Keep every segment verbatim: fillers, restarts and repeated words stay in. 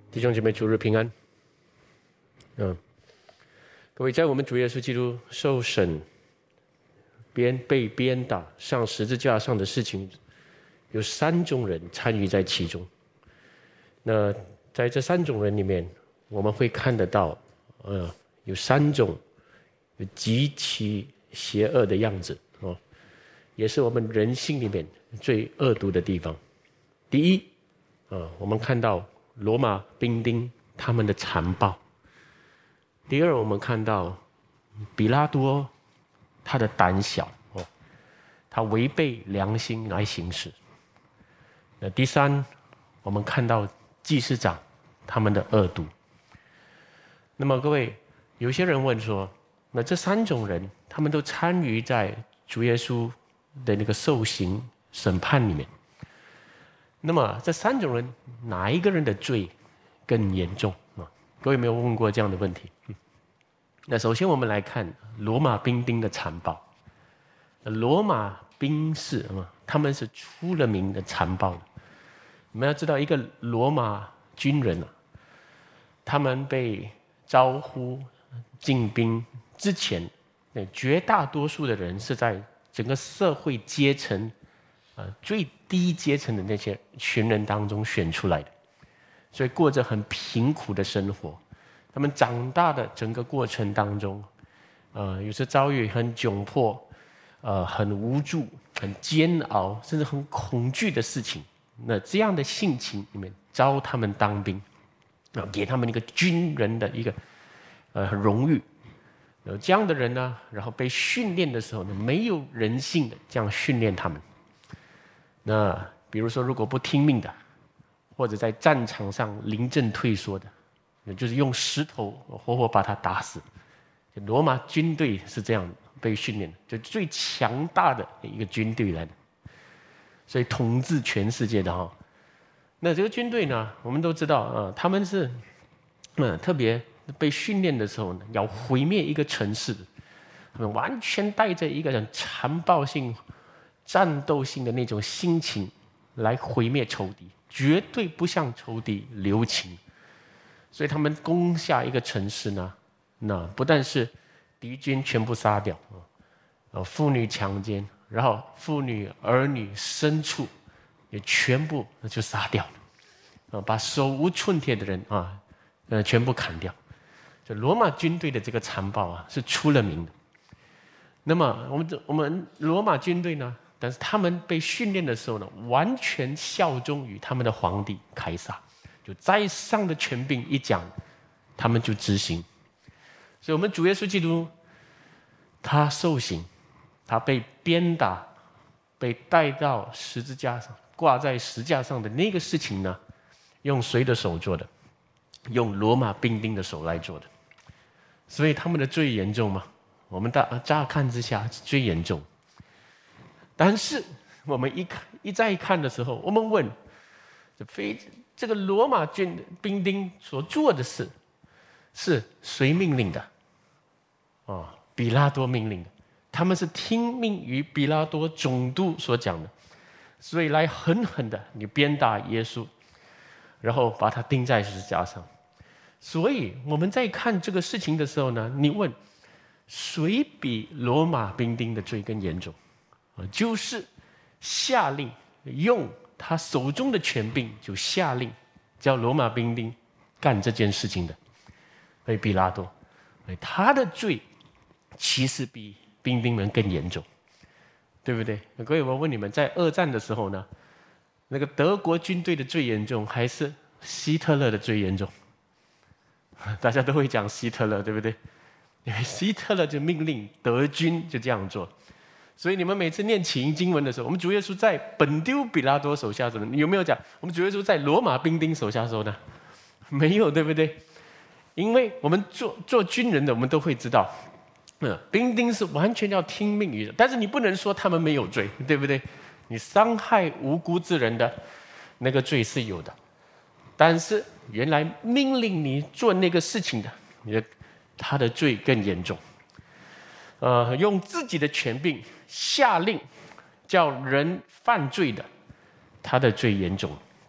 弟兄姐妹，主日平安。嗯，各位，在我们主耶稣基督受审、鞭被鞭打、上十字架上的事情，有三种人参与在其中。那在这三种人里面，我们会看得到，呃，有三种有极其邪恶的样子哦，也是我们人性里面最恶毒的地方。第一，啊、呃，我们看到罗马兵丁他们的残暴。第二，我们看到比拉多他的胆小哦，他违背良心来行事。那第三，我们看到祭司长他们的恶毒。那么各位，有些人问说，那这三种人他们都参与在主耶稣的那个受刑审判里面。那么这三种人哪一个人的罪更严重啊？各位有没有问过这样的问题？嗯、那首先我们来看罗马兵丁的残暴。罗马兵士啊，他们是出了名的残暴的。我们要知道，一个罗马军人啊，他们被招呼进兵之前，那绝大多数的人是在整个社会阶层呃，最低阶层的那些群人当中选出来的，所以过着很贫苦的生活。他们长大的整个过程当中，呃，有时遭遇很窘迫、呃，很无助、很煎熬，甚至很恐惧的事情。那这样的性情里面招他们当兵，啊，给他们一个军人的一个呃荣誉。有这样的人呢，然后被训练的时候呢，没有人性的这样训练他们。那比如说，如果不听命的，或者在战场上临阵退缩的，就是用石头活活把他打死。罗马军队是这样被训练的，就最强大的一个军队来的，所以统治全世界的哈。那这个军队呢，我们都知道啊、呃，他们是嗯特别被训练的时候呢，要毁灭一个城市，他们完全带着一个很残暴性、战斗性的那种心情来毁灭仇敌，绝对不向仇敌留情。所以他们攻下一个城市呢，那不但是敌军全部杀掉啊，妇女强奸，然后妇女、儿女、牲畜也全部就杀掉了啊，把手无寸铁的人啊，呃，全部砍掉。就罗马军队的这个残暴啊，是出了名的。那么我们我们罗马军队呢？但是他们被训练的时候呢，完全效忠于他们的皇帝凯撒，就在上的权柄一讲，他们就执行。所以，我们主耶稣基督，他受刑，他被鞭打，被带到十字架上，挂在石架上的那个事情呢，用谁的手做的？用罗马兵丁的手来做的。所以他们的罪严重吗？我们大乍看之下最严重。但是我们一看一再看的时候，我们问：这非这个罗马军兵丁所做的事，是谁命令的？哦，比拉多命令的。他们是听命于比拉多总督所讲的，所以来狠狠的你鞭打耶稣，然后把他钉在十字架上。所以我们在看这个事情的时候呢，你问谁比罗马兵丁的罪更严重？就是下令用他手中的权柄，就下令叫罗马兵丁干这件事情的，所以比拉多，他的罪其实比兵丁们更严重，对不对？各位，我问你们，在二战的时候呢，那个德国军队的最严重，还是希特勒的最严重？大家都会讲希特勒，对不对？因为希特勒就命令德军就这样做。所以你们每次念启应经文的时候，我们主耶稣在本丢比拉多手下的时候，你有没有讲我们主耶稣在罗马兵丁手下的时候呢？没有，对不对？因为我们做做军人的，我们都会知道，嗯，兵丁是完全要听命于的，但是你不能说他们没有罪，对不对？你伤害无辜之人的那个罪是有的，但是原来命令你做那个事情的，你的他的罪更严重。呃，用自己的权柄下令叫人犯罪的，他的罪严重。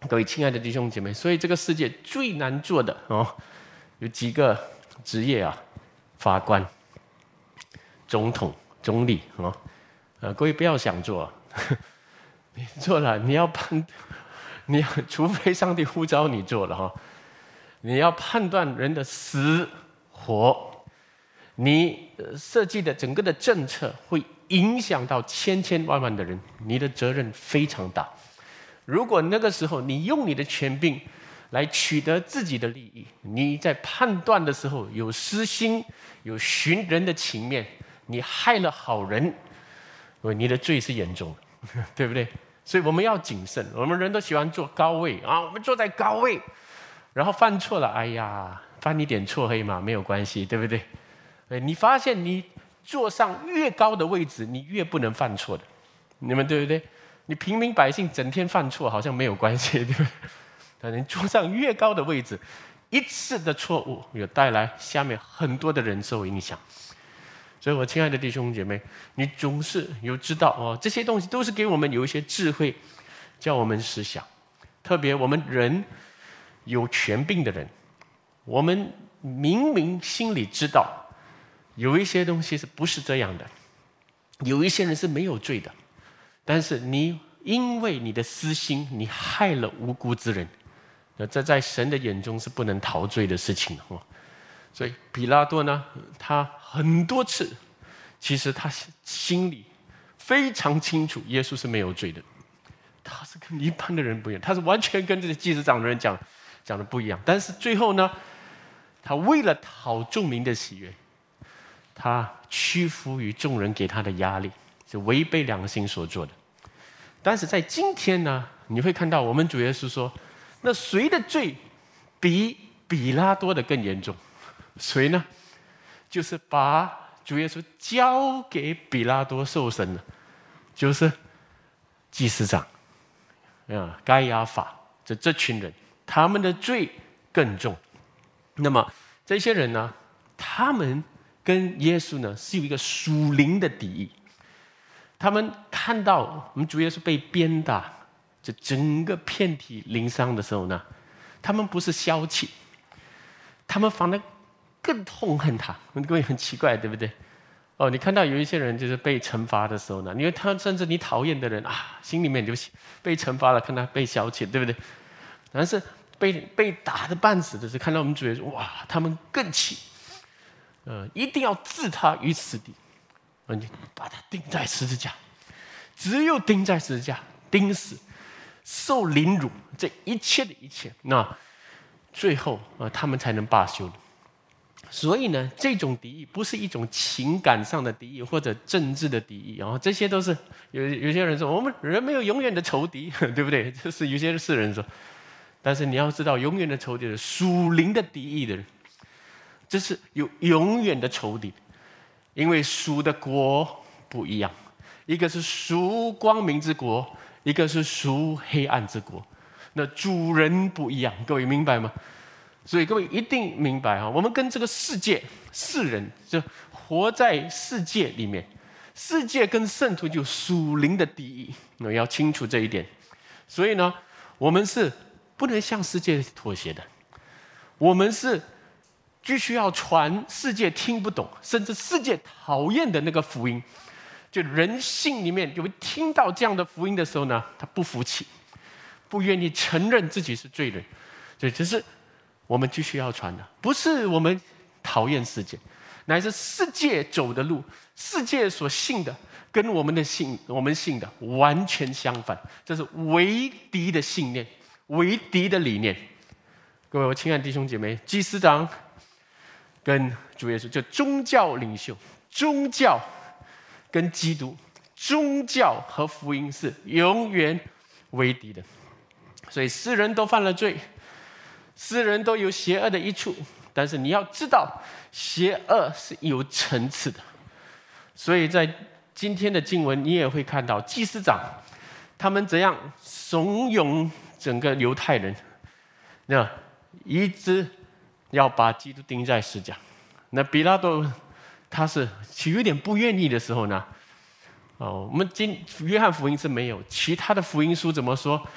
各位亲爱的弟兄姐妹，所以这个世界最难做的哦，有几个职业啊？法官、总统、总理哦，呃，各位不要想做，你做了你要判，你要除非上帝呼召你做了哈、哦，你要判断人的死活，你设计的整个的政策会影响到千千万万的人，你的责任非常大。如果那个时候你用你的权柄来取得自己的利益，你在判断的时候有私心，有寻人的情面，你害了好人，你的罪是严重的，对不对？所以我们要谨慎。我们人都喜欢坐高位啊，我们坐在高位，然后犯错了，哎呀，犯一点错黑嘛，没有关系，对不对？你发现你坐上越高的位置，你越不能犯错的，你们对不对？你平民百姓整天犯错，好像没有关系，对不对？但你坐上越高的位置，一次的错误有带来下面很多的人受影响。所以我亲爱的弟兄姐妹，你总是有知道哦，这些东西都是给我们有一些智慧，叫我们思想。特别我们人有权柄的人，我们明明心里知道有一些东西是不是这样的，有一些人是没有罪的，但是你因为你的私心，你害了无辜之人，那这在神的眼中是不能逃罪的事情哦。所以比拉多呢，他很多次，其实他心里非常清楚，耶稣是没有罪的。他是跟一般的人不一样，他是完全跟这个祭司长的人讲讲的不一样。但是最后呢，他为了讨众民的喜悦，他屈服于众人给他的压力，是违背良心所做的。但是在今天呢，你会看到我们主耶稣说，那谁的罪比比拉多的更严重？谁呢？就是把主耶稣交给比拉多受审的，就是祭司长啊、该亚法这这群人，他们的罪更重。那么这些人呢，他们跟耶稣呢是有一个属灵的敌意。他们看到我们主耶稣被鞭打，这整个遍体鳞伤的时候呢，他们不是消气，他们反而更痛恨他。各位很奇怪，对不对？哦，你看到有一些人就是被惩罚的时候呢，因为他甚至你讨厌的人啊，心里面就被惩罚了，看他被消遣，对不对？但是被被打得半死的是看到我们主耶稣，哇，他们更气，呃，一定要置他于死地。你把他钉在十字架，只有钉在十字架，钉死，受凌辱，这一切的一切，那最后啊、呃，他们才能罢休的。所以呢，这种敌意不是一种情感上的敌意或者政治的敌意，然后这些都是有有些人说我们人没有永远的仇敌，对不对？就是有些世人说，但是你要知道，永远的仇敌是属灵的敌意的人，这是有永远的仇敌。因为属的国不一样，一个是属光明之国，一个是属黑暗之国，那主人不一样，各位明白吗？所以各位一定明白啊，我们跟这个世界世人就活在世界里面，世界跟圣徒就属灵的敌意，那要清楚这一点。所以呢，我们是不能向世界妥协的，我们是必须要传世界听不懂，甚至世界讨厌的那个福音。就人性里面有听到这样的福音的时候呢，他不服气，不愿意承认自己是罪人。所以这是我们必须要传的，不是我们讨厌世界，乃是世界走的路，世界所信的跟我们的信我们信的完全相反，这是为敌的信念，为敌的理念。各位我亲爱的弟兄姐妹，祭司长跟主耶稣，就宗教领袖，宗教跟基督，宗教和福音是永远为敌的。所以世人都犯了罪，世人都有邪恶的一处，但是你要知道，邪恶是有层次的。所以在今天的经文，你也会看到祭司长他们怎样怂恿整个犹太人，那一直要把基督钉在十字架。那比拉多他是有点不愿意的时候呢，哦，我们今约翰福音是没有，其他的福音书怎么说？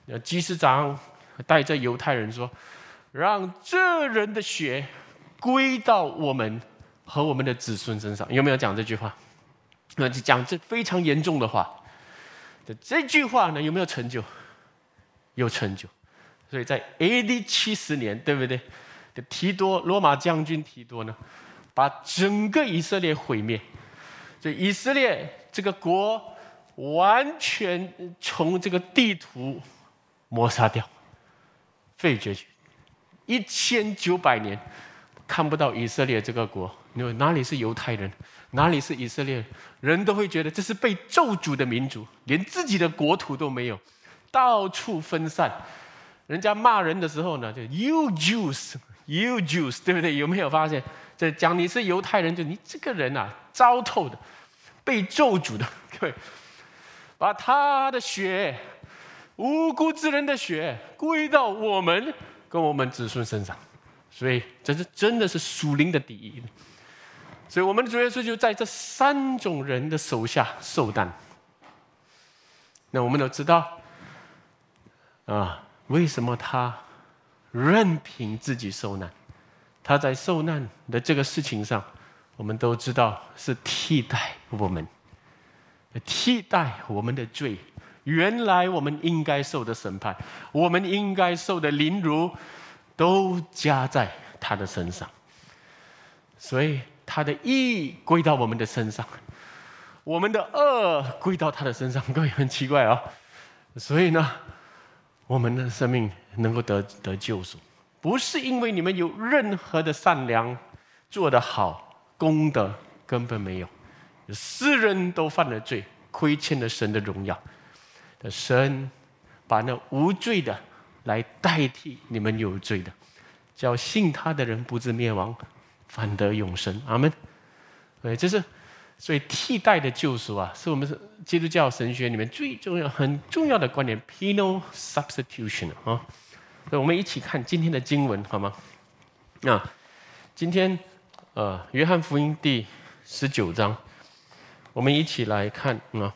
祭司长带着犹太人说：“让这人的血归到我们和我们的子孙身上。”有没有讲这句话？那就讲这非常严重的话。这句话呢，有没有成就？有成就。所以在 A D 七十年，对不对？提多，罗马将军提多呢，把整个以色列毁灭。所以以色列这个国完全从这个地图抹杀掉，废绝去。一千九百年看不到以色列这个国，因为哪里是犹太人，哪里是以色列人，人都会觉得这是被咒诅的民族，连自己的国土都没有，到处分散。人家骂人的时候呢，就 You Jews, You Jews， 对不对？有没有发现？这讲你是犹太人，就你这个人啊，糟透的，被咒诅的，对，把他的血，无辜之人的血归到我们跟我们子孙身上，所以这是真的是属灵的第一。所以我们主耶稣就在这三种人的手下受难。那我们都知道啊，为什么他任凭自己受难？他在受难的这个事情上，我们都知道是替代我们，替代我们的罪。原来我们应该受的审判，我们应该受的凌辱，都加在他的身上。所以他的义归到我们的身上，我们的恶归到他的身上。各位很奇怪啊、哦，所以呢，我们的生命能够得得救赎，不是因为你们有任何的善良做得好，功德根本没有。世人都犯了罪，亏欠了神的荣耀。神把那无罪的来代替你们有罪的，叫信他的人不至灭亡，反得永生。阿们。对，这是所以替代的救赎啊，是我们基督教神学里面最重要、很重要的观点 ，penal substitution 啊。所以我们一起看今天的经文好吗？啊，今天呃，约翰福音第十九章，我们一起来看啊。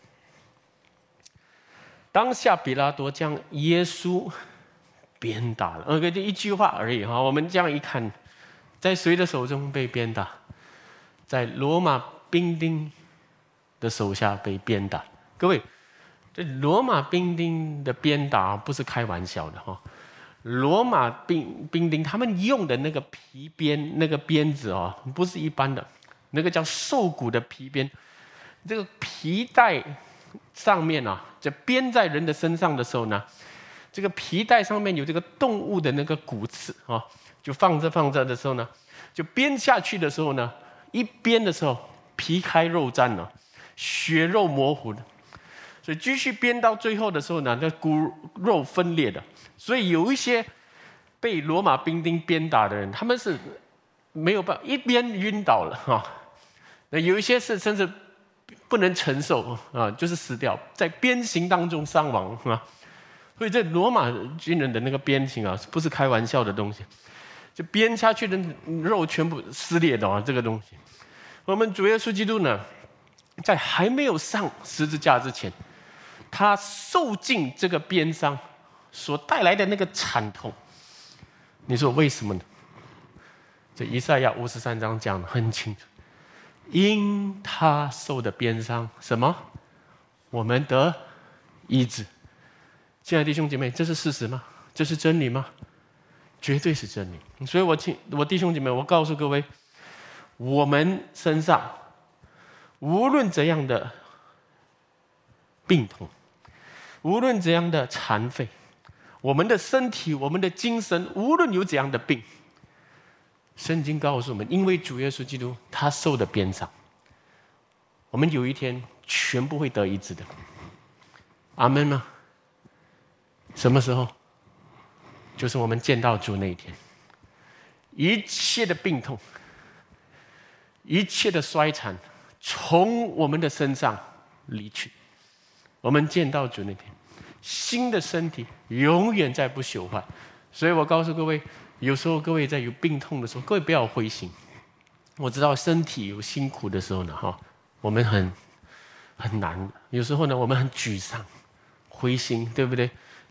当下比拉多将耶稣鞭打了，呃，就一句话而已哈。我们这样一看，在谁的手中被鞭打？在罗马兵丁的手下被鞭打。各位，这罗马兵丁的鞭打不是开玩笑的哈。罗马兵兵丁他们用的那个皮鞭，那个鞭子哦，不是一般的，那个叫兽骨的皮鞭，这个皮带上面啊，这鞭在人的身上的时候呢，这个皮带上面有这个动物的那个骨刺啊，就放着放着的时候呢，就鞭下去的时候呢，一鞭的时候皮开肉绽了，血肉模糊的，所以继续鞭到最后的时候呢，那骨肉分裂的。所以有一些被罗马兵丁鞭打的人，他们是没有办法，一边晕倒了哈。那有一些是甚至不能承受啊，就是死掉，在鞭刑当中伤亡啊。所以这罗马军人的那个鞭刑啊，不是开玩笑的东西，就鞭下去的肉全部撕裂的啊，这个东西。我们主耶稣基督呢，在还没有上十字架之前，他受尽这个鞭伤所带来的那个惨痛，你说为什么呢？这以赛亚五十三章讲得很清楚，因他受的鞭伤，什么？我们得医治。亲爱的弟兄姐妹，这是事实吗？这是真理吗？绝对是真理。所以我亲我弟兄姐妹，我告诉各位，我们身上无论怎样的病痛，无论怎样的残废，我们的身体，我们的精神，无论有怎样的病，圣经告诉我们，因为主耶稣基督他受的鞭伤，我们有一天全部会得医治的。阿们吗？什么时候？就是我们见到主那一天，一切的病痛，一切的衰残，从我们的身上离去。我们见到主那天，新的身体永远再不朽坏。所以我告诉各位，有时候各位在有病痛的时候，各位不要灰心。我知道身体有辛苦的时候呢，哈，我们很很难。有时候呢，我们很沮丧、灰心，对不对？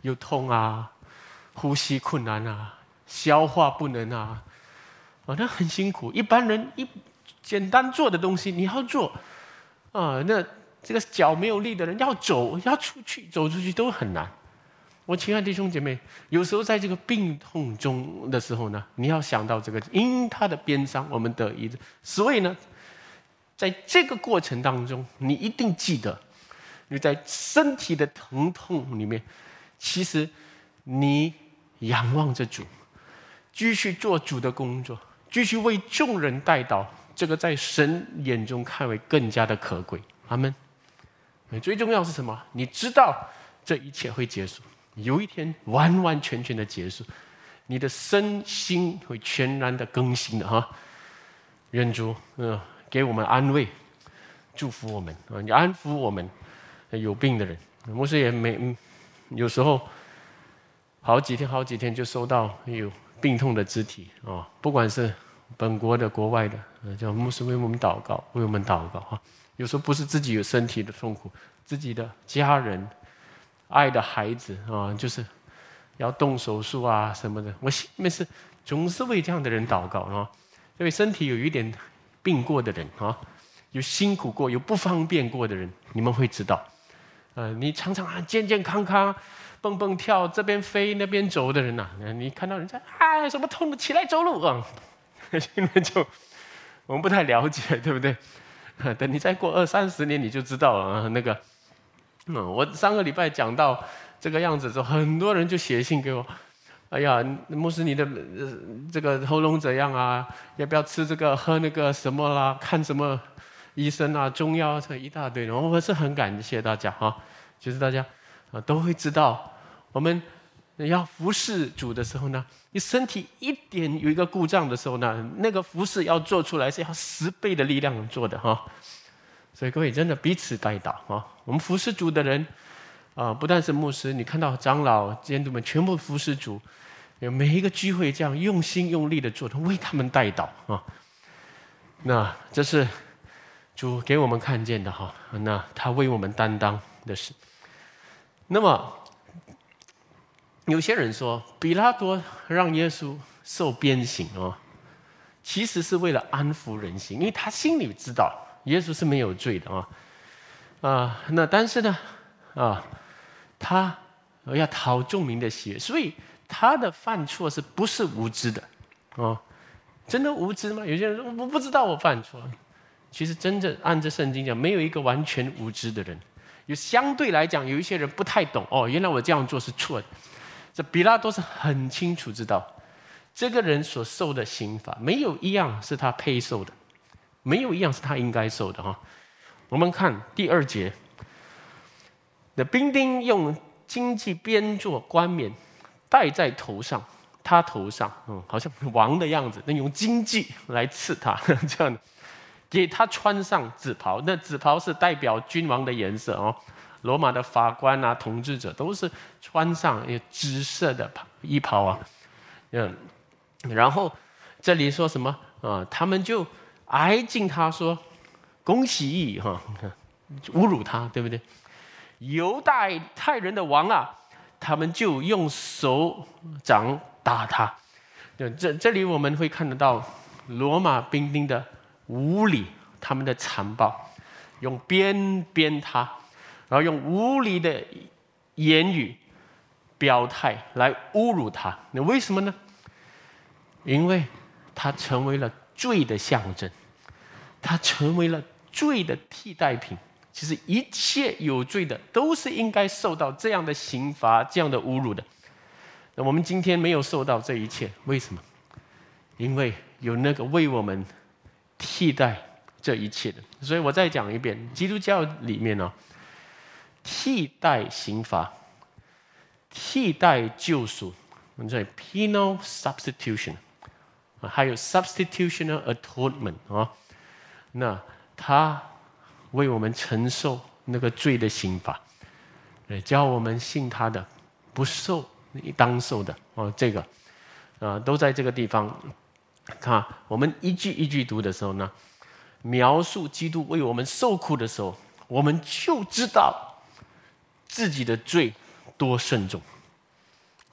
有痛啊，呼吸困难啊，消化不能啊，啊，那很辛苦。一般人一简单做的东西你要做啊，那这个脚没有力的人要走，要出去，走出去都很难。我亲爱的弟兄姐妹，有时候在这个病痛中的时候呢，你要想到这个，因他的鞭伤，我们得医治。所以呢，在这个过程当中，你一定记得，你在身体的疼痛里面，其实你仰望着主，继续做主的工作，继续为众人代祷，这个在神眼中看为更加的可贵。阿们。最重要是什么？你知道这一切会结束。有一天完完全全的结束，你的身心会全然的更新的哈。愿主呃给我们安慰，祝福我们啊，你安抚我们有病的人。牧师也没有时候好几天好几天就收到有病痛的肢体啊，不管是本国的国外的，叫牧师为我们祷告，为我们祷告哈。有时候不是自己有身体的痛苦，自己的家人。爱的孩子啊，就是要动手术啊什么的，我心里面是总是为这样的人祷告啊，因为身体有一点病过的人啊，有辛苦过、有不方便过的人，你们会知道，呃，你常常啊健健康康、蹦蹦跳，这边飞那边走的人呐、啊，你看到人家啊什么痛的起来走路啊，现在就我们不太了解，对不对？等你再过二三十年，你就知道了啊，那个。嗯，我上个礼拜讲到这个样子之后，很多人就写信给我，哎呀，牧师你的、呃、这个喉咙怎样啊？要不要吃这个喝那个什么啦？看什么医生啊？中药这一大堆的，我是很感谢大家哈，就是大家啊都会知道，我们要服侍主的时候呢，你身体一点有一个故障的时候呢，那个服侍要做出来是要十倍的力量做的哈。所以各位真的彼此代祷啊！我们服侍主的人啊，不但是牧师，你看到长老、监督们全部服侍主，有每一个聚会这样用心用力的做，为他们代祷啊。那这是主给我们看见的哈，那他为我们担当的事。那么有些人说，比拉多让耶稣受鞭刑啊，其实是为了安抚人心，因为他心里知道。耶稣是没有罪的啊，啊，那但是呢，啊，他要讨众民的喜悦，所以他的犯错是不是无知的？哦，真的无知吗？有些人说我不知道我犯错，其实真正按着圣经讲，没有一个完全无知的人，有相对来讲有一些人不太懂哦，原来我这样做是错的。这比拉多是很清楚知道，这个人所受的刑罚没有一样是他配受的。没有一样是他应该受的哈。我们看第二节，那兵丁用荆棘编作冠冕戴在头上，他头上，嗯，好像王的样子，那用荆棘来刺他，这样的，给他穿上紫袍，那紫袍是代表君王的颜色哦。罗马的法官啊、统治者都是穿上紫色的衣袍啊，嗯，然后这里说什么啊？他们就。挨近他说：“恭喜义哈，侮辱他，对不对？犹大太人的王啊，他们就用手掌打他。这这里我们会看得到罗马兵丁的无理，他们的残暴，用鞭鞭他，然后用无理的言语表态来侮辱他。那为什么呢？因为他成为了。”罪的象征，它成为了罪的替代品。其实一切有罪的都是应该受到这样的刑罚、这样的侮辱的。那我们今天没有受到这一切，为什么？因为有那个为我们替代这一切的。所以我再讲一遍，基督教里面呢，替代刑罚、替代救赎，我们叫 penal substitution。还有 substitutional atonement 啊，那他为我们承受那个罪的刑罚，教我们信他的不受当受的哦，这个啊都在这个地方。看我们一句一句读的时候呢，描述基督为我们受苦的时候，我们就知道自己的罪多慎重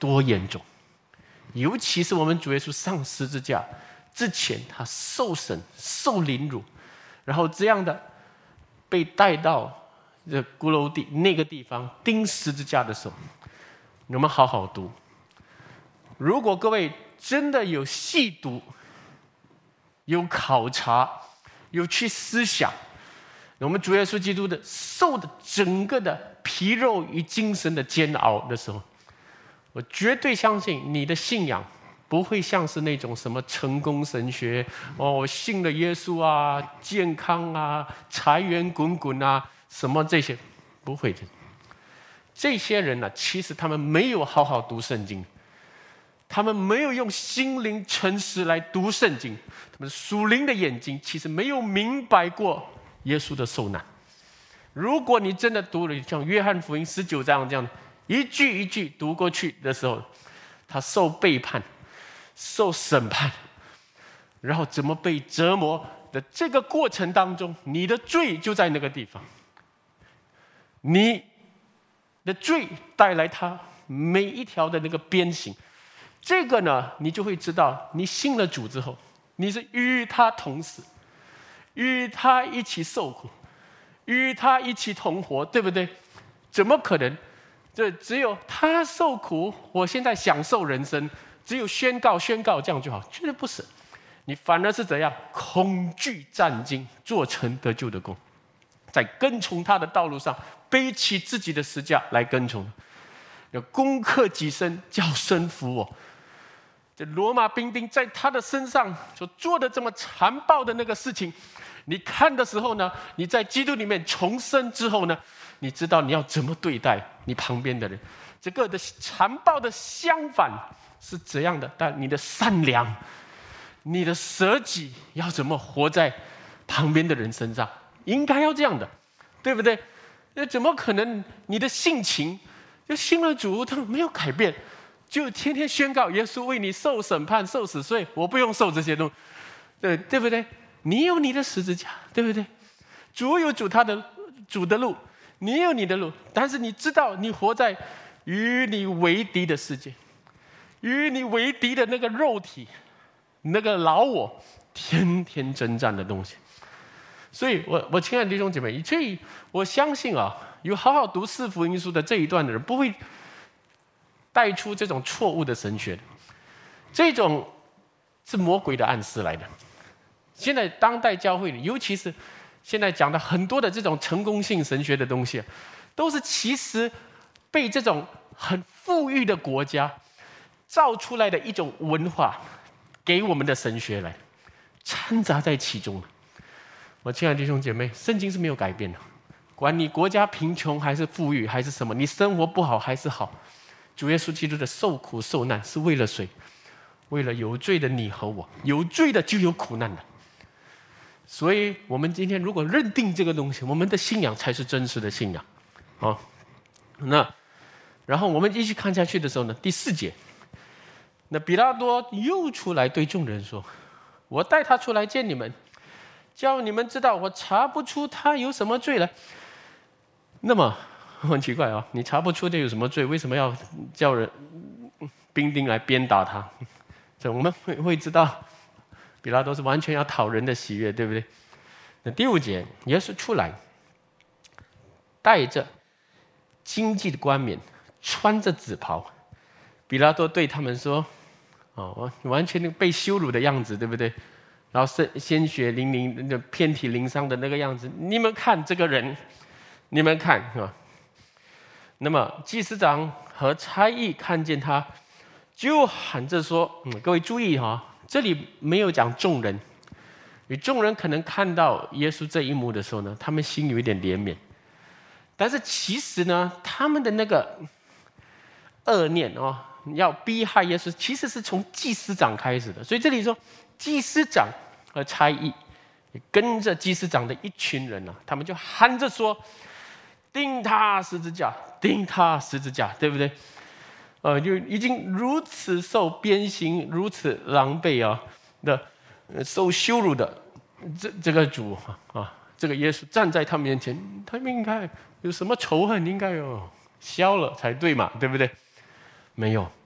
多严重。尤其是我们主耶稣上十字架之前，他受审、受凌辱，然后这样的被带到这骷髅地那个地方钉十字架的时候，我们好好读。如果各位真的有细读、有考察、有去思想我们主耶稣基督的受的整个的皮肉与精神的煎熬的时候，我绝对相信你的信仰不会像是那种什么成功神学哦，我信了耶稣啊，健康啊，财源滚滚啊，什么这些，不会的。这些人呢、啊，其实他们没有好好读圣经，他们没有用心灵诚实来读圣经，他们属灵的眼睛其实没有明白过耶稣的受难。如果你真的读了像约翰福音十九章这样一句一句读过去的时候，他受背叛、受审判，然后怎么被折磨的这个过程当中，你的罪就在那个地方。你的罪带来他每一条的那个鞭刑，这个呢，你就会知道，你信了主之后，你是与他同死，与他一起受苦，与他一起同活，对不对？怎么可能？这只有他受苦，我现在享受人生，只有宣告宣告这样就好？绝对不是，你反而是怎样？恐惧战惊，做成得救的功，在跟从他的道路上，背起自己的十字架来跟从，要攻克己身，叫身服我。这罗马兵丁在他的身上所做的这么残暴的那个事情，你看的时候呢，你在基督里面重生之后呢，你知道你要怎么对待你旁边的人。这个的残暴的相反是怎样的？但你的善良、你的舍己要怎么活在旁边的人身上？应该要这样的，对不对？那怎么可能你的性情就信了主，他没有改变，就天天宣告耶稣为你受审判、受死罪，我不用受这些东西，对对不对？你有你的十字架，对不对？主有主他的主的路，你有你的路，但是你知道你活在与你为敌的世界，与你为敌的那个肉体，那个老我天天征战的东西。所以我我亲爱的弟兄姐妹，所以我相信啊，有好好读四福音书的这一段的人，不会带出这种错误的神学的，这种是魔鬼的暗示来的。现在当代教会里，尤其是现在讲的很多的这种成功性神学的东西，都是其实被这种很富裕的国家造出来的一种文化给我们的神学来掺杂在其中的。我亲爱的弟兄姐妹，圣经是没有改变的，管你国家贫穷还是富裕还是什么，你生活不好还是好，主耶稣基督的受苦受难是为了谁？为了有罪的你和我，有罪的就有苦难的。所以我们今天如果认定这个东西，我们的信仰才是真实的信仰。好，那然后我们继续看下去的时候呢，第四节，那比拉多又出来对众人说：“我带他出来见你们，叫你们知道我查不出他有什么罪来。”那么很奇怪啊，你查不出他有什么罪，为什么要叫人兵丁来鞭打他？这我们会会知道，比拉多是完全要讨人的喜悦，对不对？那第五节，耶稣出来，带着经济的冠冕，穿着紫袍。比拉多对他们说：“哦，完全被羞辱的样子，对不对？然后鲜血淋淋、遍体鳞伤的那个样子，你们看这个人，你们看啊。”那么祭司长和差役看见他，就喊着说：“嗯，各位注意哈、啊，这里没有讲众人，与众人可能看到耶稣这一幕的时候呢，他们心有一点怜悯，但是其实呢，他们的那个恶念哦，要逼害耶稣，其实是从祭司长开始的。所以这里说，祭司长和差役跟着祭司长的一群人啊，他们就喊着说：钉他十字架，钉他十字架，对不对？呃，就已经如此受鞭刑，如此狼狈啊的、呃、受羞辱的这这个主啊，这个耶稣站在他们面前，他们应该有什么仇恨，应该有消了才对嘛，对不对？没有，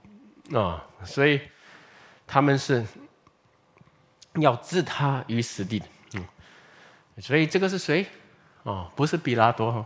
啊，所以他们是要置他于死地的。嗯，所以这个是谁？哦，不是比拉多，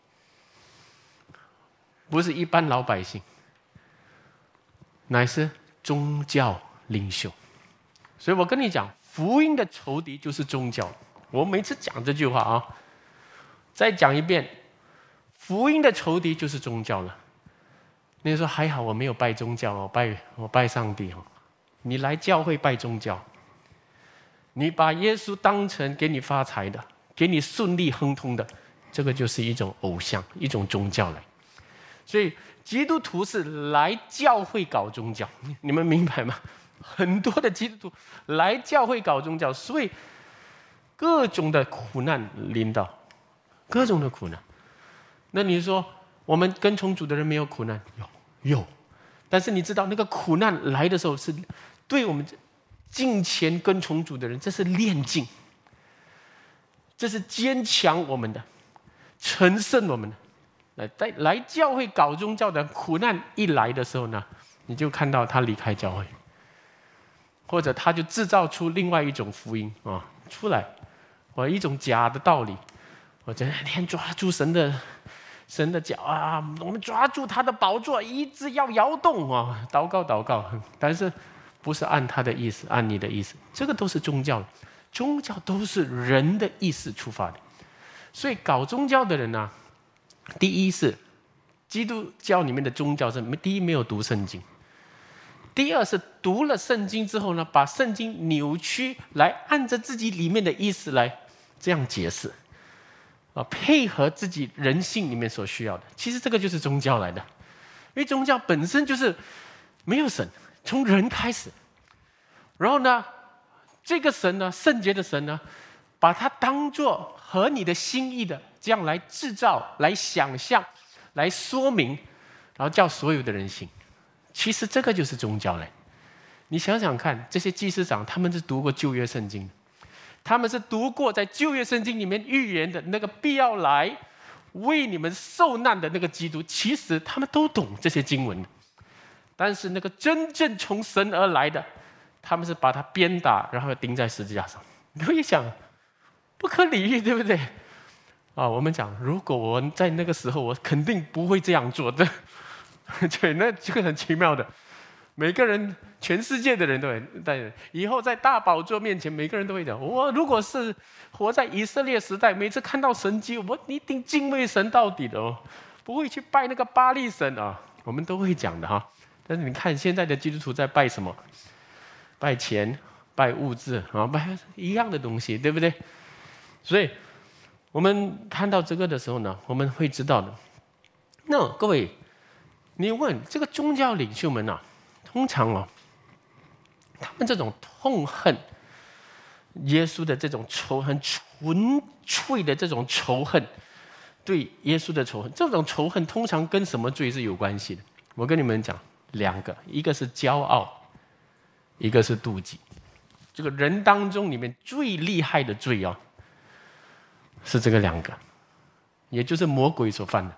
不是一般老百姓，乃是宗教领袖。所以我跟你讲，福音的仇敌就是宗教。我每次讲这句话啊，再讲一遍，福音的仇敌就是宗教了。你说还好我没有拜宗教，我拜我拜上帝哦。你来教会拜宗教，你把耶稣当成给你发财的，给你顺利亨通的，这个就是一种偶像，一种宗教来。所以基督徒是来教会搞宗教，你们明白吗？很多的基督徒来教会搞宗教，所以各种的苦难临到，各种的苦难。那你说我们跟从主的人没有苦难？有有，但是你知道那个苦难来的时候，是对我们敬虔跟从主的人，这是炼净，这是坚强我们的，成圣我们的。来来教会搞宗教的苦难一来的时候呢，你就看到他离开教会，或者他就制造出另外一种福音啊出来，或一种假的道理，或者天抓住神的神的脚啊，我们抓住他的宝座，一直要摇动啊，祷告祷告，但是不是按他的意思，按你的意思，这个都是宗教，宗教都是人的意思出发的，所以搞宗教的人呢、啊。第一是基督教里面的宗教是第一没有读圣经，第二是读了圣经之后呢，把圣经扭曲来按着自己里面的意思来这样解释，啊，配合自己人性里面所需要的。其实这个就是宗教来的，因为宗教本身就是没有神，从人开始，然后呢，这个神呢，圣洁的神呢，把它当作合你的心意的。这样来制造、来想象、来说明，然后叫所有的人信。其实这个就是宗教嘞。你想想看，这些祭司长他们是读过旧约圣经，他们是读过在旧约圣经里面预言的那个必要来为你们受难的那个基督。其实他们都懂这些经文，但是那个真正从神而来的，他们是把他鞭打，然后钉在十字架上。你可以想，不可理喻，对不对？啊，我们讲，如果我在那个时候，我肯定不会这样做的。对，那这个很奇妙的。每个人，全世界的人都会，但以后在大宝座面前，每个人都会讲：我如果是活在以色列时代，每次看到神迹，我一定敬畏神到底的哦，不会去拜那个巴力神啊。我们都会讲的哈。但是你看现在的基督徒在拜什么？拜钱、拜物质啊，拜一样的东西，对不对？所以。我们看到这个的时候呢，我们会知道的。那各位，你问这个宗教领袖们啊，通常哦，他们这种痛恨耶稣的这种仇恨，纯粹的这种仇恨，对耶稣的仇恨，这种仇恨通常跟什么罪是有关系的？我跟你们讲两个，一个是骄傲，一个是妒忌。这个人当中里面最厉害的罪啊。是这个两个，也就是魔鬼所犯的。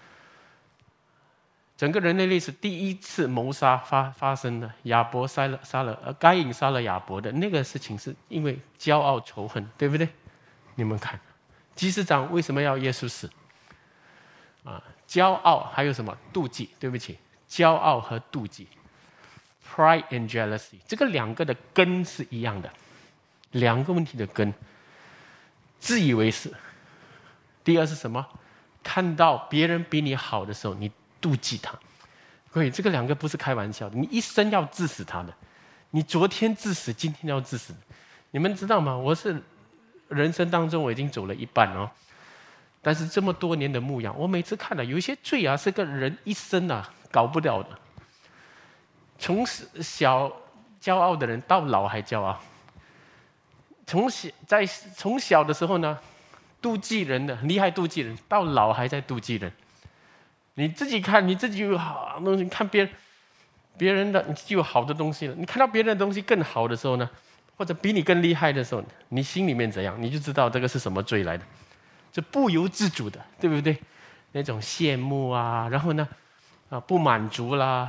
整个人类历史第一次谋杀发发生的，亚伯杀了杀了，呃，该隐杀了亚伯的那个事情，是因为骄傲仇恨，对不对？你们看，祭司长为什么要耶稣死？啊，骄傲还有什么妒忌？对不起，骄傲和妒忌 ，pride and jealousy， 这个两个的根是一样的，两个问题的根。自以为是。第二是什么？看到别人比你好的时候，你妒忌他。各位，这个两个不是开玩笑的，你一生要治死他的。你昨天治死，今天要治死。你们知道吗？我是人生当中我已经走了一半哦，但是这么多年的牧养，我每次看到有一些罪啊，是个人一生啊搞不了的。从小骄傲的人到老还骄傲。从小在从小的时候呢，妒忌人的厉害，妒忌人到老还在妒忌人。你自己看，你自己有好东西，看别人别人的你就有好的东西了。你看到别人的东西更好的时候呢，或者比你更厉害的时候，你心里面怎样，你就知道这个是什么罪来的，就不由自主的，对不对？那种羡慕啊，然后呢，啊不满足啦，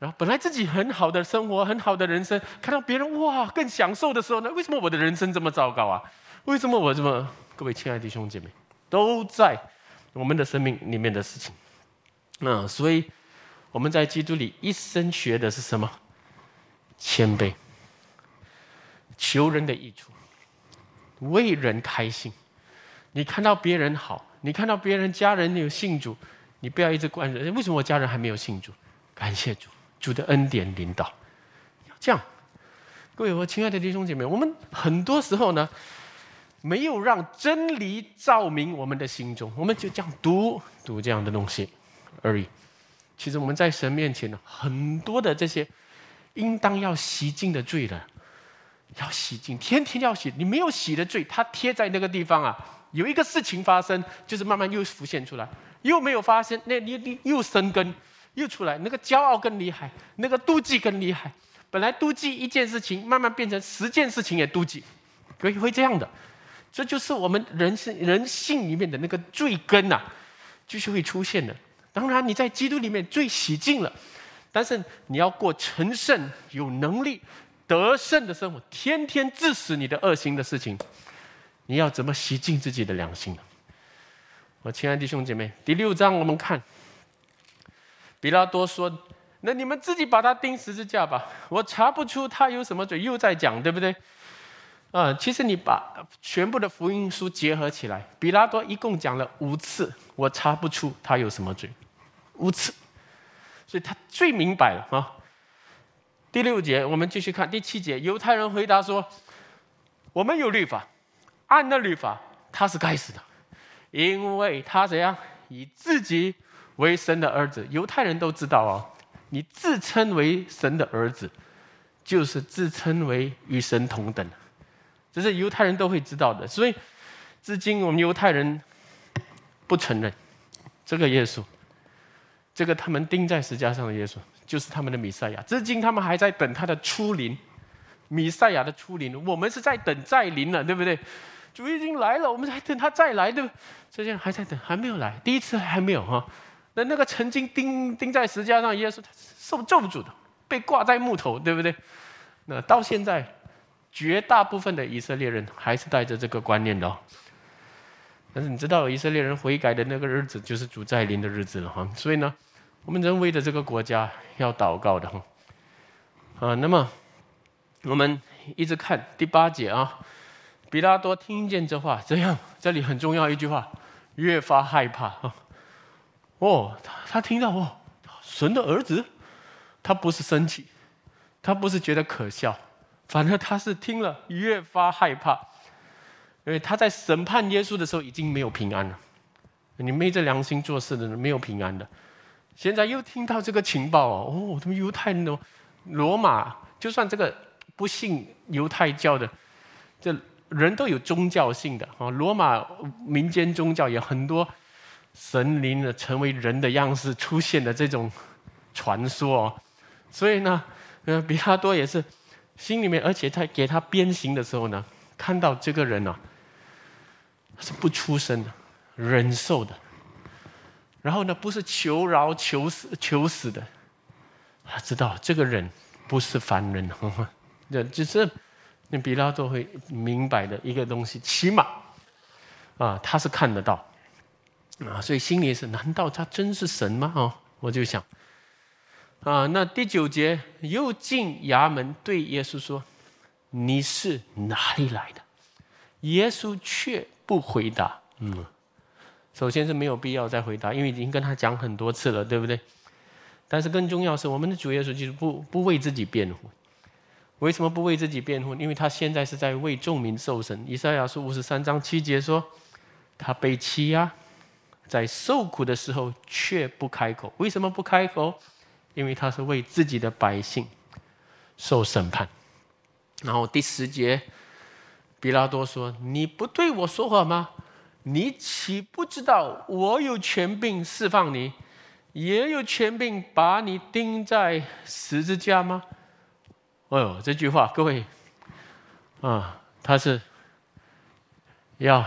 然后本来自己很好的生活、很好的人生，看到别人哇更享受的时候呢，为什么我的人生这么糟糕啊？为什么我这么……各位亲爱的弟兄姐妹，都在我们的生命里面的事情。嗯，所以我们在基督里一生学的是什么？谦卑，求人的益处，为人开心。你看到别人好，你看到别人家人有信主，你不要一直关注为什么我家人还没有信主？感谢主，主的恩典领导，要这样。各位我亲爱的弟兄姐妹，我们很多时候呢，没有让真理照明我们的心中，我们就这样读读这样的东西而已。其实我们在神面前呢，很多的这些应当要洗净的罪人，要洗净，天天要洗。你没有洗的罪，它贴在那个地方啊，有一个事情发生，就是慢慢又浮现出来，又没有发生，那你你又生根，又出来，那个骄傲更厉害，那个妒忌更厉害。本来妒忌一件事情，慢慢变成十件事情也妒忌，可以会这样的。这就是我们人性人性里面的那个罪根啊，就是会出现的。当然，你在基督里面罪洗净了，但是你要过成圣、有能力、得胜的生活，天天致死你的恶行的事情，你要怎么洗净自己的良心呢？我亲爱的弟兄姐妹，第六章我们看，比拉多说：“那你们自己把他钉十字架吧，我查不出他有什么罪。”又在讲，对不对？啊、呃，其实你把全部的福音书结合起来，比拉多一共讲了五次，我查不出他有什么罪，五次，所以他最明白了啊。第六节我们继续看第七节，犹太人回答说：“我们有律法，按那律法他是该死的，因为他怎样以自己为神的儿子。”犹太人都知道哦，你自称为神的儿子，就是自称为与神同等。这是犹太人都会知道的，所以至今我们犹太人不承认这个耶稣，这个他们钉在十字架上的耶稣就是他们的弥赛亚。至今他们还在等他的出临，弥赛亚的出临。我们是在等再临了，对不对？主已经来了，我们在等他再来，对不对？这些人还在等，还没有来，第一次还没有哈。那那个曾经钉钉在十字架上的耶稣，他受咒诅的，被挂在木头，对不对？那到现在，绝大部分的以色列人还是带着这个观念的哦。但是你知道，以色列人悔改的那个日子，就是主再临的日子了哈。所以呢，我们人为着这个国家要祷告的哈。啊，那么我们一直看第八节啊，比拉多听见这话，这样这里很重要一句话，越发害怕啊。哦，他他听到哦，神的儿子，他不是生气，他不是觉得可笑，反而他是听了越发害怕，因为他在审判耶稣的时候已经没有平安了。你昧着良心做事的人没有平安的，现在又听到这个情报哦，哦，他们犹太人、罗马，就算这个不信犹太教的，这人都有宗教性的啊。罗马民间宗教也很多。神灵呢，成为人的样式出现的这种传说、哦，所以呢，呃，比拉多也是心里面，而且他给他鞭刑的时候呢，看到这个人啊，是不出声的，忍受的，然后呢，不是求饶、求死、求死的，他知道这个人不是凡人，呵呵，这只是那比拉多会明白的一个东西，起码啊，他是看得到。啊，所以心里是，难道他真是神吗？哦，我就想，啊，那第九节又进衙门对耶稣说：“你是哪里来的？”耶稣却不回答。嗯，首先是没有必要再回答，因为已经跟他讲很多次了，对不对？但是更重要是，我们的主耶稣就是不不为自己辩护。为什么不为自己辩护？因为他现在是在为众民受审。以赛亚书五十三章七节说，他被欺压。在受苦的时候却不开口，为什么不开口？因为他是为自己的百姓受审判。然后第十节，比拉多说：“你不对我说话吗？你岂不知道我有权柄释放你，也有权柄把你钉在十字架吗？”哎呦，这句话，各位啊，他是要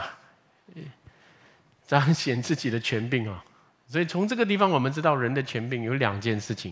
彰显自己的权柄啊，所以从这个地方我们知道人的权柄有两件事情。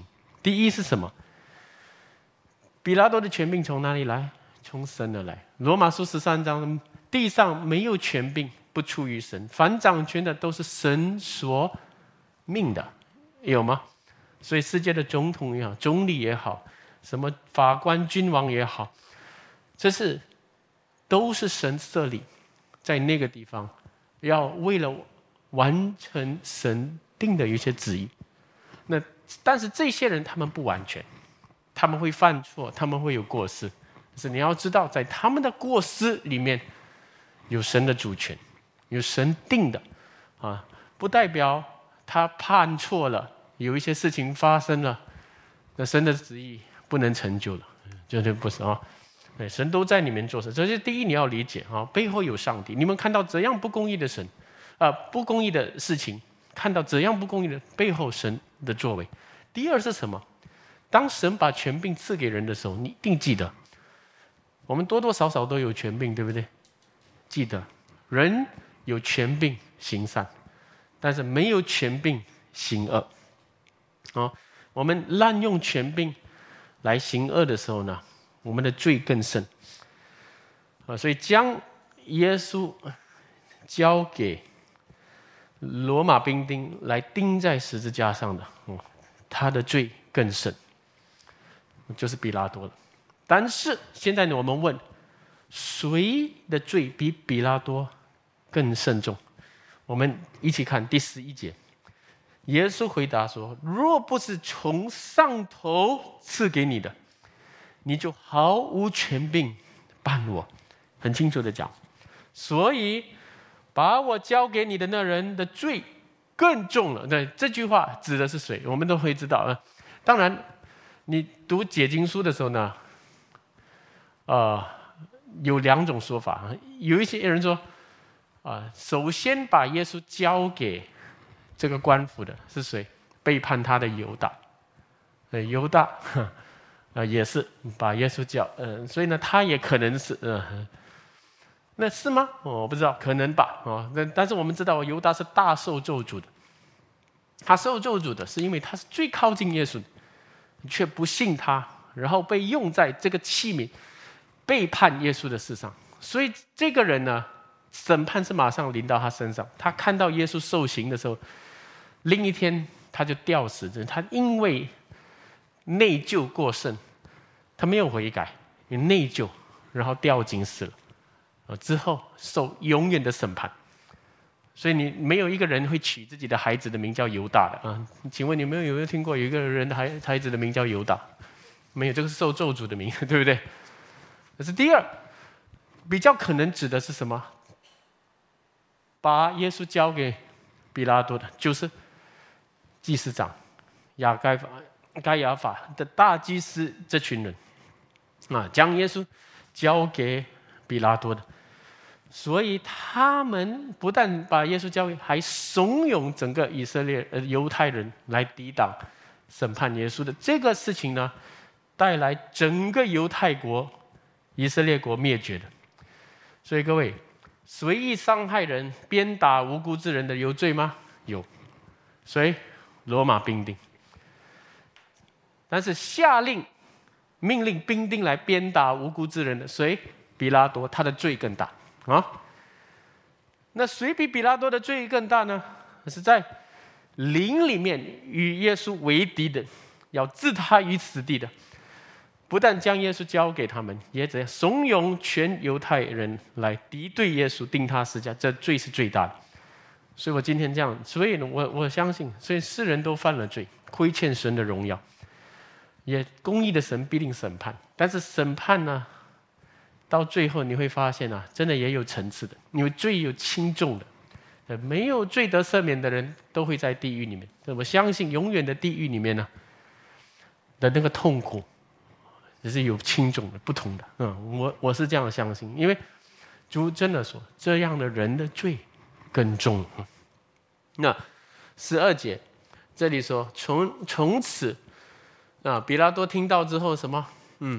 第一是什么？比拉多的权柄从哪里来？从神而来。罗马书十三章，地上没有权柄不出于神，凡掌权的都是神所命的，有吗？所以世界的总统也好，总理也好，什么法官、君王也好，这是都是神设立在那个地方，要为了完成神定的一些旨意。那但是这些人他们不完全，他们会犯错，他们会有过失。可是你要知道，在他们的过失里面，有神的主权，有神定的啊，不代表他判错了，有一些事情发生了，那神的旨意不能成就了，绝对不是啊。对，神都在里面做事。这是第一，你要理解啊，背后有上帝。你们看到怎样不公义的神，啊、呃，不公义的事情，看到怎样不公义的背后神的作为。第二是什么？当神把权柄赐给人的时候，你一定记得，我们多多少少都有权柄，对不对？记得，人有权柄行善，但是没有权柄行恶。哦，我们滥用权柄来行恶的时候呢，我们的罪更甚。啊，所以将耶稣交给罗马兵丁来钉在十字架上的，嗯，他的罪更甚，就是比拉多了。但是现在呢，我们问，谁的罪比比拉多更慎重？我们一起看第十一节。耶稣回答说：“若不是从上头赐给你的，你就毫无权柄办我。”很清楚的讲，所以把我交给你的那人的罪更重了。对，这句话指的是谁？我们都会知道啊。当然，你读解经书的时候呢，呃，有两种说法。有一些人说，啊、呃，首先把耶稣交给这个官府的是谁？背叛他的犹大。呃，犹大，呃，也是把耶稣交，呃，所以呢，他也可能是，呃，那是吗？哦，我不知道，可能吧。哦，但但是我们知道，犹大是大受咒诅的。他受咒诅的是因为他是最靠近耶稣的，却不信他，然后被用在这个器皿背叛耶稣的事上。所以这个人呢，审判是马上临到他身上。他看到耶稣受刑的时候，另一天他就吊死。他因为内疚过甚，他没有悔改，因为内疚，然后吊井死了，之后受永远的审判。所以你没有一个人会取自己的孩子的名叫犹大的啊？请问你们有没有听过有一个人的孩孩子的名叫犹大？没有，这个是受咒诅的名，对不对？可是第二，比较可能指的是什么？把耶稣交给比拉多的，就是祭司长亚该法、该亚法的大祭司这群人啊，将耶稣交给比拉多的。所以他们不但把耶稣交给，还怂恿整个以色列呃犹太人来抵挡审判耶稣的这个事情呢，带来整个犹太国、以色列国灭绝的。所以各位，随意伤害人、鞭打无辜之人的有罪吗？有。谁？罗马兵丁。但是下令命令兵丁来鞭打无辜之人的谁？比拉多，他的罪更大。啊，那谁比比拉多的罪更大呢？是在灵里面与耶稣为敌的，要置他于死地的，不但将耶稣交给他们，也怎样怂恿全犹太人来敌对耶稣，钉他十字架，这罪是最大的。所以我今天这样，所以我我相信，所以世人都犯了罪，亏欠神的荣耀，也公义的神必定审判，但是审判呢？到最后你会发现啊，真的也有层次的，因为罪有轻重的，没有罪得赦免的人都会在地狱里面。我相信永远的地狱里面呢的那个痛苦，只是有轻重的不同的。嗯，我我是这样相信，因为主真的说，这样的人的罪更重。那十二节这里说，从从此啊，比拉多听到之后什么？嗯。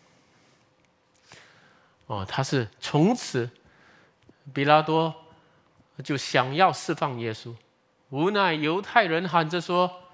哦，他是从此，比拉多就想要释放耶稣，无奈犹太人喊着说：“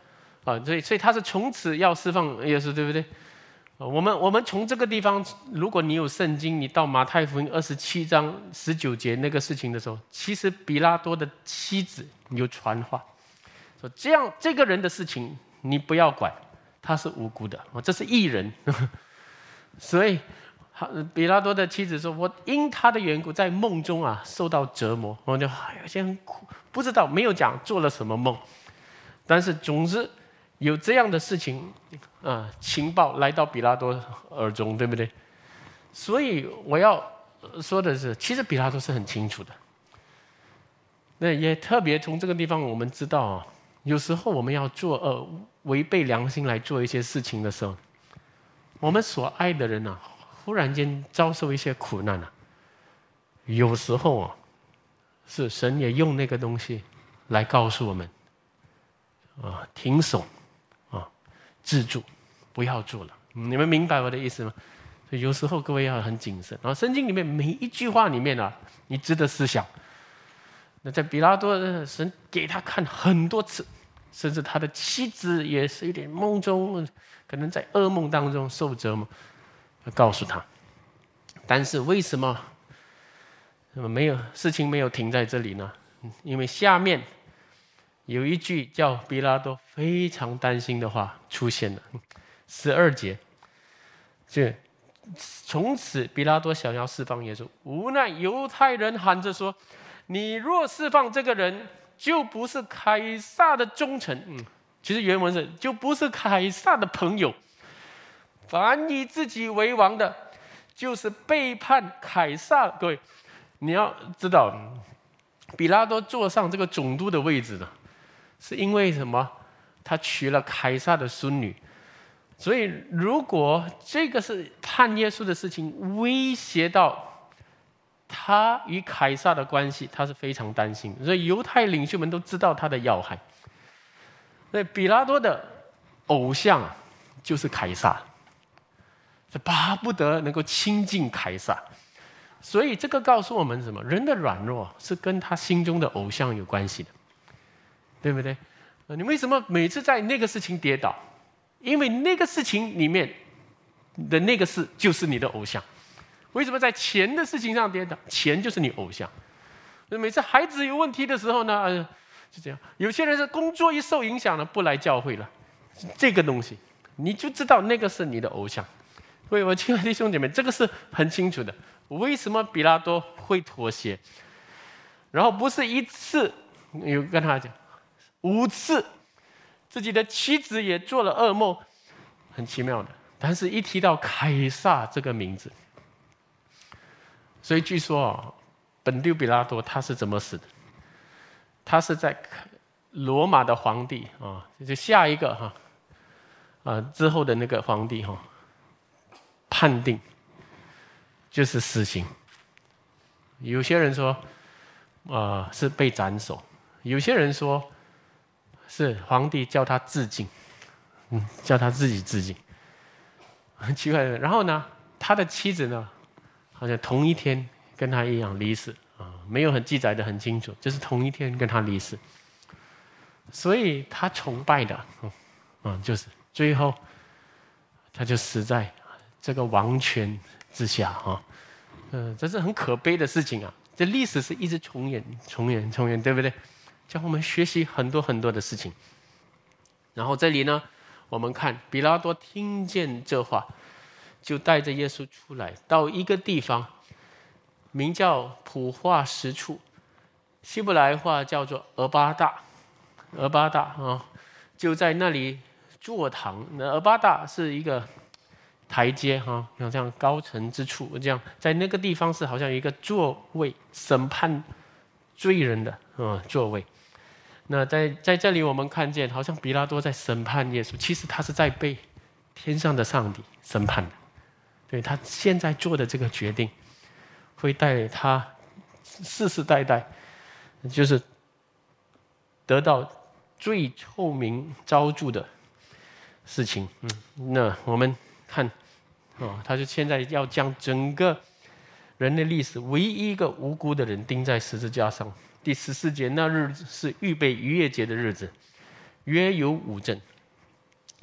啊，所以所以他是从此要释放耶稣，对不对？我们我们从这个地方，如果你有圣经，你到马太福音二十七章十九节那个事情的时候，其实比拉多的妻子有传话，说这样这个人的事情你不要管，他是无辜的，这是义人。所以比拉多的妻子说：“我因他的缘故，在梦中啊受到折磨。”我就哎呀，现在很苦，不知道没有讲做了什么梦，但是总之有这样的事情。啊，情报来到比拉多耳中，对不对？所以我要说的是，其实比拉多是很清楚的。那也特别从这个地方，我们知道啊，有时候我们要做恶、违背良心来做一些事情的时候，我们所爱的人啊，忽然间遭受一些苦难啊，有时候啊，是神也用那个东西来告诉我们啊，停手。自助，不要做了。你们明白我的意思吗？所以有时候各位要很谨慎。然后圣经里面每一句话里面啊，你值得思想。那在比拉多，神给他看很多次，甚至他的妻子也是一点梦中，可能在噩梦当中受折磨，告诉他。但是为什么没有事情没有停在这里呢？因为下面有一句叫比拉多非常担心的话出现了，十二节，就从此比拉多想要释放耶稣，无奈犹太人喊着说：“你若释放这个人，就不是凯撒的忠臣。”嗯，其实原文是就不是凯撒的朋友。凡以自己为王的，就是背叛凯撒。各位，你要知道，比拉多坐上这个总督的位置呢。是因为什么？他娶了凯撒的孙女，所以如果这个是判耶稣的事情，威胁到他与凯撒的关系，他是非常担心。所以犹太领袖们都知道他的要害。所以比拉多的偶像就是凯撒，巴不得能够亲近凯撒。所以这个告诉我们什么？人的软弱是跟他心中的偶像有关系的。对不对？你为什么每次在那个事情跌倒？因为那个事情里面的那个事就是你的偶像。为什么在钱的事情上跌倒？钱就是你偶像。每次孩子有问题的时候呢，呃、是这样。有些人是工作一受影响了，不来教会了。这个东西你就知道那个是你的偶像。所以我亲爱的弟兄姐妹，这个是很清楚的。为什么比拉多会妥协？然后不是一次有跟他讲。五次，自己的妻子也做了噩梦，很奇妙的。但是，一提到凯撒这个名字，所以据说啊，本丢比拉多他是怎么死的？他是在罗马的皇帝啊，就下一个哈啊之后的那个皇帝哈，判定就是死刑。有些人说啊是被斩首，有些人说。是皇帝叫他自尽，嗯，叫他自己自尽，很奇怪的。然后呢，他的妻子呢，好像同一天跟他一样离世啊，没有很记载的很清楚，就是同一天跟他离世。所以他崇拜的，嗯，嗯就是最后他就死在这个王权之下啊，嗯、呃，这是很可悲的事情啊。这历史是一直重演、重演、重演，对不对？教我们学习很多很多的事情。然后这里呢，我们看比拉多听见这话，就带着耶稣出来，到一个地方，名叫普化石处，希伯来话叫做俄巴大，俄巴大啊，就在那里坐堂。那俄巴大是一个台阶哈，像这样高层之处，这样在那个地方是好像有一个座位，审判罪人的啊座位。那在在这里我们看见，好像比拉多在审判耶稣，其实他是在被天上的上帝审判的。对，他现在做的这个决定，会带他世世代代，就是得到最臭名昭著的事情。嗯，那我们看，哦，他就现在要将整个人类历史唯一一个无辜的人钉在十字架上。第十四节，那日是预备逾越节的日子，约有五阵。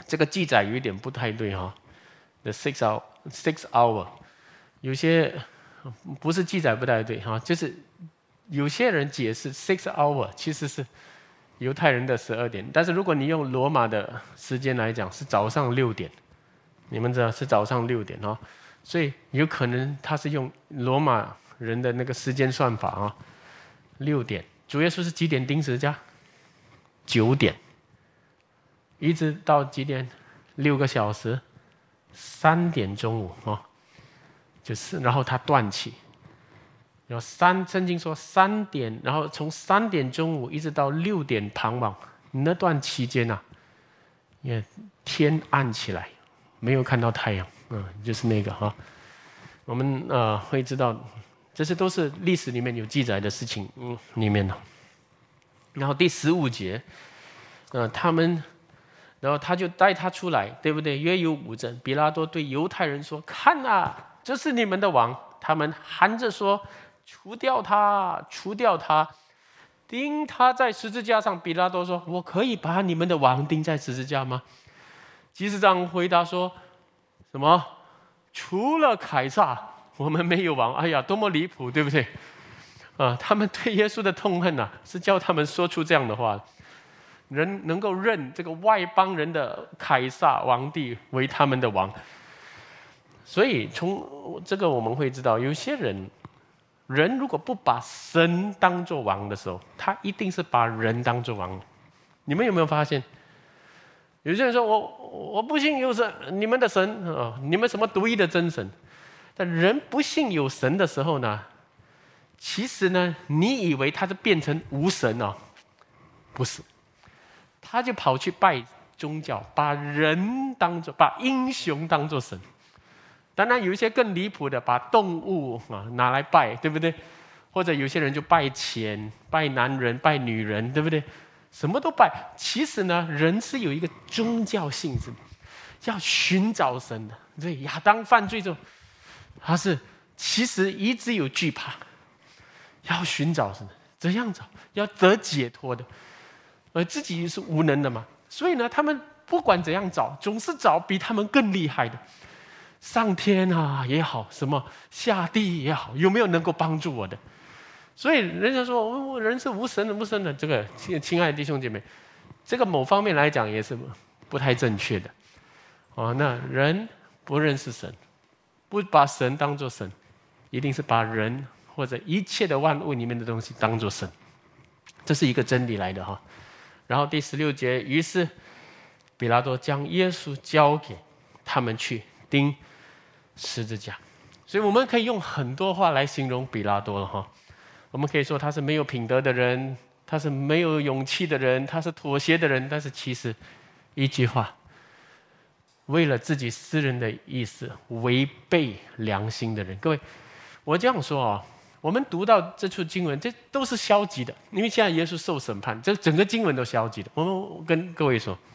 这个记载有一点不太对哈。The six hour, six hour， 有些不是记载不太对哈，就是有些人解释 six hour 其实是犹太人的十二点，但是如果你用罗马的时间来讲，是早上六点。你们知道是早上六点哈，所以有可能他是用罗马人的那个时间算法啊，六点。主耶稣是几点钉十字架？九点，一直到几点？六个小时，三点中午啊，就是然后他断气。然后三圣经说三点，然后从三点中午一直到六点傍晚那段期间啊，也天暗起来，没有看到太阳，嗯，就是那个哈。我们呃会知道，这些都是历史里面有记载的事情，嗯，里面的。然后第十五节，呃，他们，然后他就带他出来，对不对？约有五阵，比拉多对犹太人说：“看啊，这是你们的王。”他们喊着说：“除掉他，除掉他，钉他在十字架上。”比拉多说：“我可以把你们的王钉在十字架吗？”祭司长回答说：“什么？除了凯撒，我们没有王。”哎呀，多么离谱，对不对？啊，他们对耶稣的痛恨啊，是叫他们说出这样的话。人能够认这个外邦人的凯撒皇帝为他们的王，所以从这个我们会知道，有些人，人如果不把神当作王的时候，他一定是把人当作王。你们有没有发现？有些人说我我不信有神，你们的神啊、哦，你们什么独一的真神？但人不信有神的时候呢，其实呢，你以为他是变成无神啊、哦？不是，他就跑去拜宗教，把人当作把英雄当作神。当然有一些更离谱的，把动物啊拿来拜，对不对？或者有些人就拜钱、拜男人、拜女人，对不对？什么都拜。其实呢，人是有一个宗教性质，要寻找神的。所以亚当犯罪之后，他是其实一直有惧怕，要寻找神的，怎样找？要得解脱的，而自己是无能的嘛。所以呢，他们不管怎样找，总是找比他们更厉害的。上天啊也好，什么下地也好，有没有能够帮助我的？所以人家说，哦，人是无神的，无神的。这个亲爱的弟兄姐妹，这个某方面来讲也是不太正确的。哦，那人不认识神，不把神当作神，一定是把人或者一切的万物里面的东西当作神，这是一个真理来的哈。然后第十六节，于是比拉多将耶稣交给他们去钉十字架。所以我们可以用很多话来形容比拉多了哈。我们可以说他是没有品德的人，他是没有勇气的人，他是妥协的人。但是其实一句话，为了自己私人的意思，违背良心的人。各位，我这样说啊、哦，我们读到这处经文，这都是消极的，因为现在耶稣受审判，这整个经文都消极的。我们跟各位说，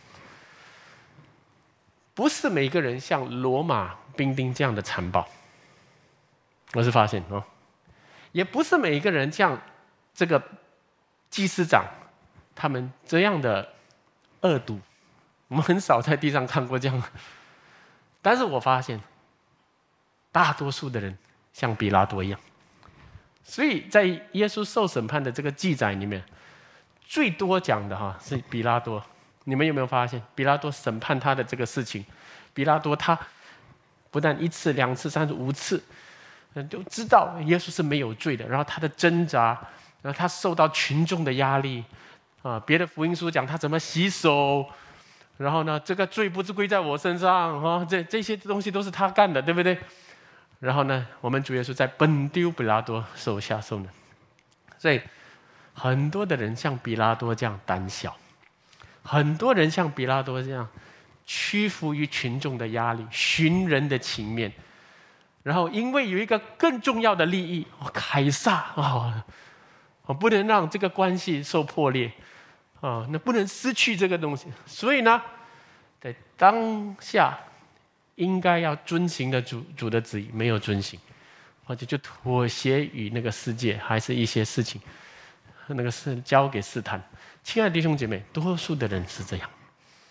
不是每个人像罗马兵丁这样的残暴，我是发现哦。也不是每一个人像这个祭司长他们这样的恶毒，我们很少在地上看过这样。但是我发现，大多数的人像比拉多一样。所以在耶稣受审判的这个记载里面，最多讲的哈是比拉多。你们有没有发现，比拉多审判他的这个事情，比拉多他不但一次、两次、三次、五次。都知道耶稣是没有罪的，然后他的挣扎，然后他受到群众的压力，啊，别的福音书讲他怎么洗手，然后呢，这个罪不是归在我身上啊，这这些东西都是他干的，对不对？然后呢，我们主耶稣在本丢比拉多手下受呢，所以很多的人像比拉多这样胆小，很多人像比拉多这样屈服于群众的压力，寻人的情面。然后，因为有一个更重要的利益，哦、凯撒啊、哦，不能让这个关系受破裂啊、哦，那不能失去这个东西。所以呢，在当下应该要遵行的主主的旨意没有遵行，或者就妥协于那个世界，还是一些事情，那个是交给试探。亲爱的弟兄姐妹，多数的人是这样。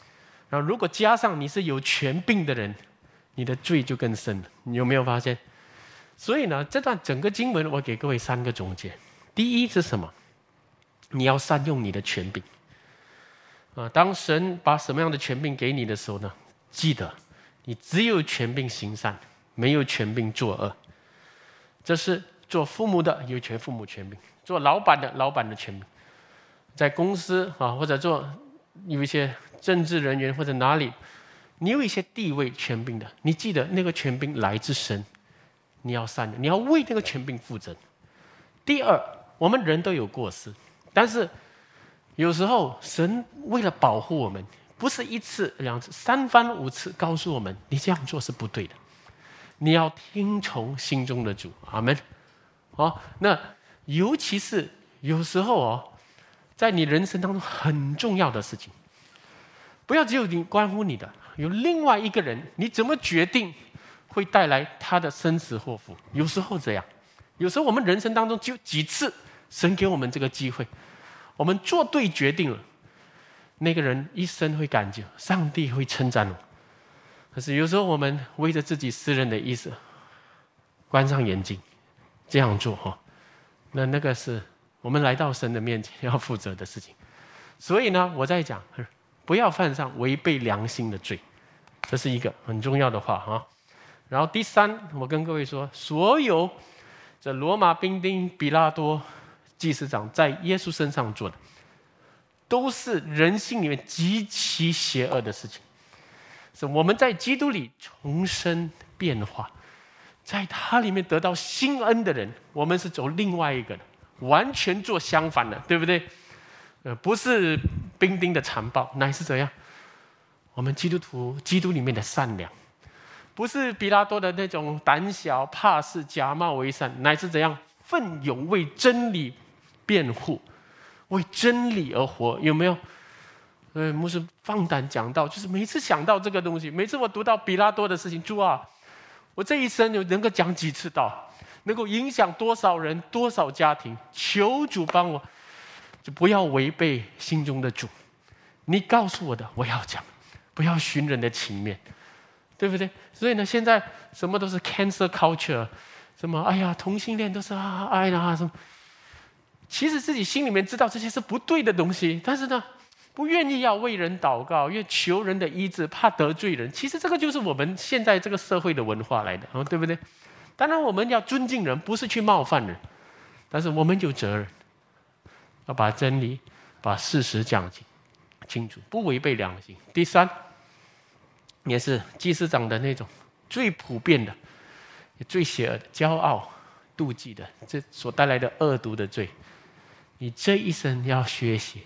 然后如果加上你是有权柄的人，你的罪就更深了。你有没有发现？所以呢，这段整个经文我给各位三个总结。第一是什么？你要善用你的权柄啊！当神把什么样的权柄给你的时候呢，记得你只有权柄行善，没有权柄作恶。这是做父母的有权父母权柄，做老板的老板的权柄，在公司啊或者做有一些政治人员或者哪里，你有一些地位权柄的，你记得那个权柄来自神，你要善用，你要为那个权柄负责。第二，我们人都有过失，但是有时候神为了保护我们，不是一次两次三番五次告诉我们你这样做是不对的，你要听从心中的主。阿们。哦，那尤其是有时候哦，在你人生当中很重要的事情，不要只有你关乎你的，有另外一个人，你怎么决定会带来他的生死祸福？有时候这样，有时候我们人生当中就几次神给我们这个机会，我们做对决定了，那个人一生会感激，上帝会称赞我。可是有时候我们为着自己私人的意思，关上眼睛这样做哈，那那个是我们来到神的面前要负责的事情。所以呢，我在讲，不要犯上违背良心的罪，这是一个很重要的话哈。然后第三，我跟各位说，所有这罗马兵丁、比拉多、祭司长在耶稣身上做的，都是人性里面极其邪恶的事情。是我们在基督里重生变化，在他里面得到新恩的人，我们是走另外一个的，完全做相反的，对不对？呃，不是兵丁的残暴，乃是怎样？我们基督徒基督里面的善良，不是比拉多的那种胆小怕事、假冒为善，乃是怎样奋勇为真理辩护，为真理而活。有没有？呃，牧师放胆讲道，就是每次想到这个东西，每次我读到比拉多的事情，主啊，我这一生有能够讲几次道，能够影响多少人、多少家庭？求主帮我，就不要违背心中的主。你告诉我的，我要讲，不要寻人的情面，对不对？所以呢，现在什么都是 cancel culture， 什么哎呀，同性恋都是啊爱啊什么。其实自己心里面知道这些是不对的东西，但是呢，不愿意要为人祷告，愿求人的医治，怕得罪人。其实这个就是我们现在这个社会的文化来的，哦，对不对？当然我们要尊敬人，不是去冒犯人，但是我们有责任要把真理、把事实讲清清楚，不违背良心。第三，也是祭司长的那种最普遍的、也最邪恶的骄傲、妒忌的，这所带来的恶毒的罪，你这一生要学习。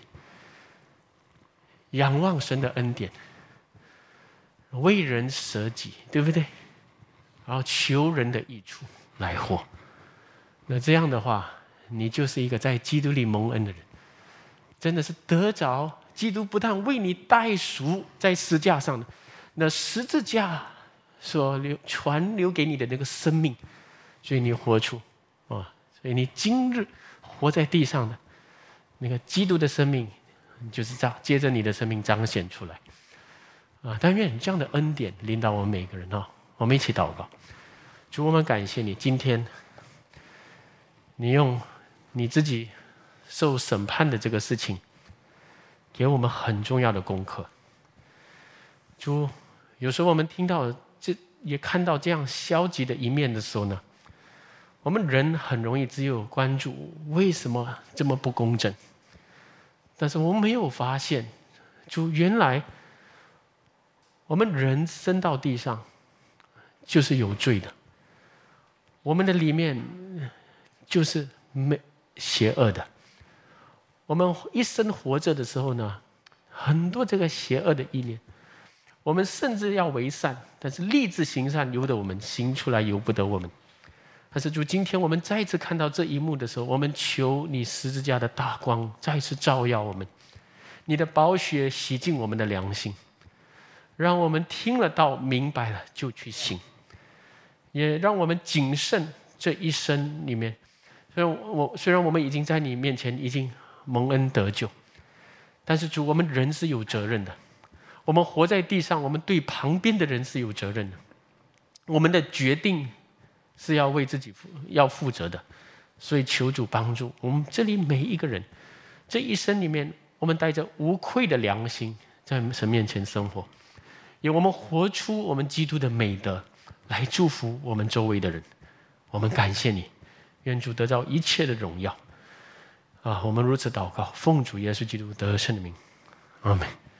仰望神的恩典，为人舍己，对不对？然后求人的益处来活。那这样的话，你就是一个在基督里蒙恩的人，真的是得着基督不但为你代赎在十字架上的那十字架所留传留给你的那个生命，所以你活出啊，所以你今日活在地上的那个基督的生命。就是这样，接着你的生命彰显出来啊！但愿这样的恩典领导我们每个人哦。我们一起祷告，主，我们感谢你，今天你用你自己受审判的这个事情，给我们很重要的功课。主，有时候我们听到这，也看到这样消极的一面的时候呢，我们人很容易只有关注为什么这么不公正。但是我们没有发现，主，原来我们人生到地上就是有罪的，我们的里面就是没邪恶的。我们一生活着的时候呢，很多这个邪恶的意念，我们甚至要为善，但是立志行善由得我们，行出来由不得我们。但是主，今天我们再一次看到这一幕的时候，我们求你十字架的大光再次照耀我们，你的宝血洗净我们的良心，让我们听了道明白了就去行，也让我们谨慎这一生里面。虽然我虽然我们已经在你面前已经蒙恩得救，但是主，我们人是有责任的， 我们活在地上，我们对旁边的人是有责任的，我们的决定是要为自己负要负责的。所以求主帮助我们这里每一个人，这一生里面，我们带着无愧的良心在神面前生活，也我们活出我们基督的美德，来祝福我们周围的人。我们感谢你，愿主得到一切的荣耀啊！我们如此祷告，奉主耶稣基督得胜的名，阿们。